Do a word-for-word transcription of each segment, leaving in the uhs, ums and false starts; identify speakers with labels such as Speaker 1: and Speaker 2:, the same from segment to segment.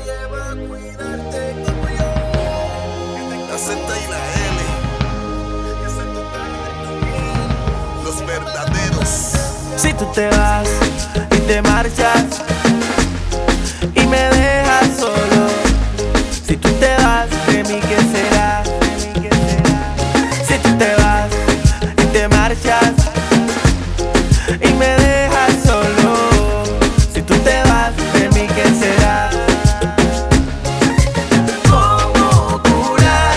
Speaker 1: que va a cuidarte como yo. La Z y la L, los verdaderos.
Speaker 2: Si tú te vas y te marchas y me dejas solo, si tú te vas, de mí qué será, de mí qué será. Si tú te vas y te marchas y me dejas solo, si tú te vas, de mí qué será. ¿Cómo curar?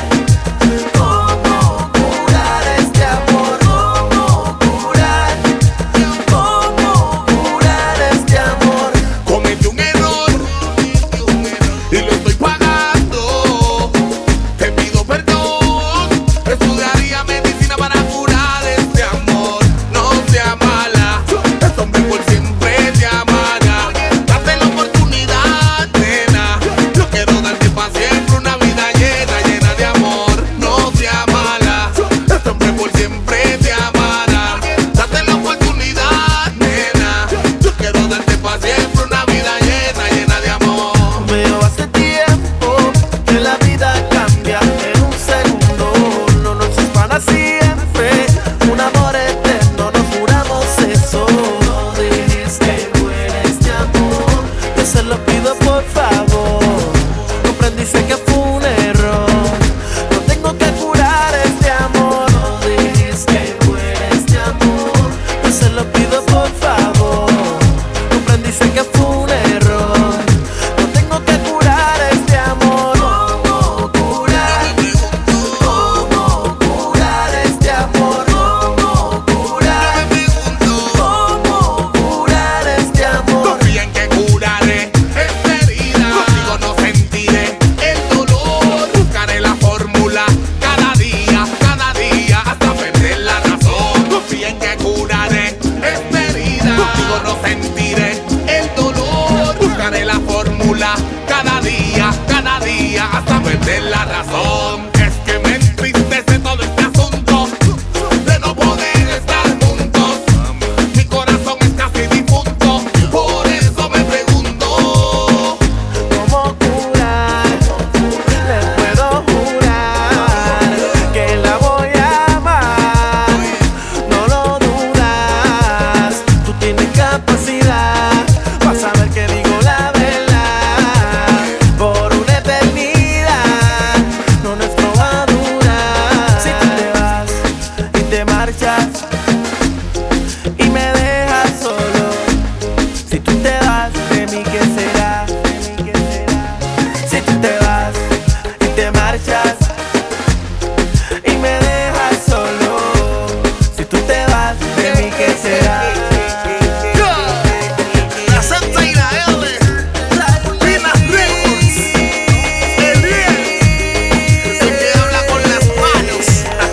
Speaker 2: ¿Cómo curar este amor? ¿Cómo curar? ¿Cómo curar este amor?
Speaker 1: Cometí un error y lo estoy pagando. Te pido perdón. Estudiaría medicina para curar este amor. No sea mala, este hombre por siempre te amará. Date la oportunidad, nena. Yo quiero darte para siempre una vida llena, llena de amor. No sea mala, este hombre por siempre te amará. Date la oportunidad, nena. Yo quiero darte para siempre una vida llena, llena de amor.
Speaker 2: Pero hace tiempo que la vida cambia en un segundo. No nos es para siempre, un amor eterno, nos juramos eso. No dejes que muera este amor, yo se lo pido por favor. Comprendí, sé que fue un error, no tengo que curar este amor. No dejes que muera este amor, yo se lo pido por favor. Comprendí, sé que fue un error, no tengo que curar este amor. ¿Cómo curar? ¿Cómo curar este amor? ¿Cómo curar? ¿Cómo curar este amor?
Speaker 1: Confía en que curaré esta herida. Contigo no sentiré el dolor. Buscaré la fórmula cada día, cada día, hasta perder la razón. Confía en que curaré esta herida. Contigo no sentiré el dolor. Buscaré la fórmula cada día, cada día, hasta perder la razón. Es que me entristece todo este asunto de no poder estar juntos. Mi corazón es casi difunto, por eso me pregunto.
Speaker 2: ¿Cómo curar? Le puedo jurar que la voy a amar. No lo dudas, tú tienes capacidad para saber que digo la verdad. Por una eternidad, no nuestro va a durar. Si tú te vas y te marchas y me dejas solo, si tú te vas, de mí qué será, de mí qué será. Si tú te vas y te marchas y me dejas solo, si tú te vas, de mí qué será.
Speaker 1: La Z y la L, Pilas Records, el bien, es el que habla con las manos.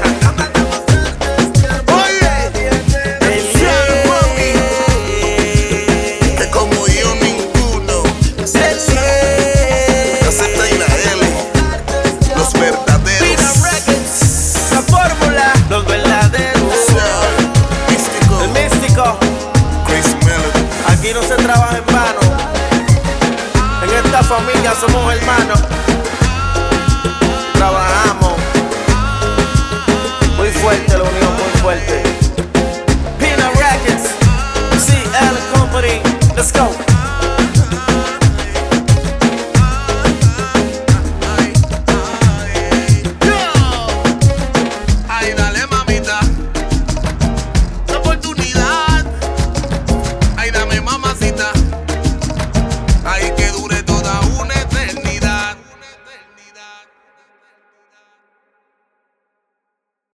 Speaker 1: Oye, el Sean Mami, que como yo ninguno. La Z y la L, los verdaderos.
Speaker 2: Pilas Records, la fórmula, los verdaderos.
Speaker 1: Sean, Místico,
Speaker 2: El místico,
Speaker 1: Chris Melody.
Speaker 2: aquí no se trabaja en vano. En esta familia somos hermanos.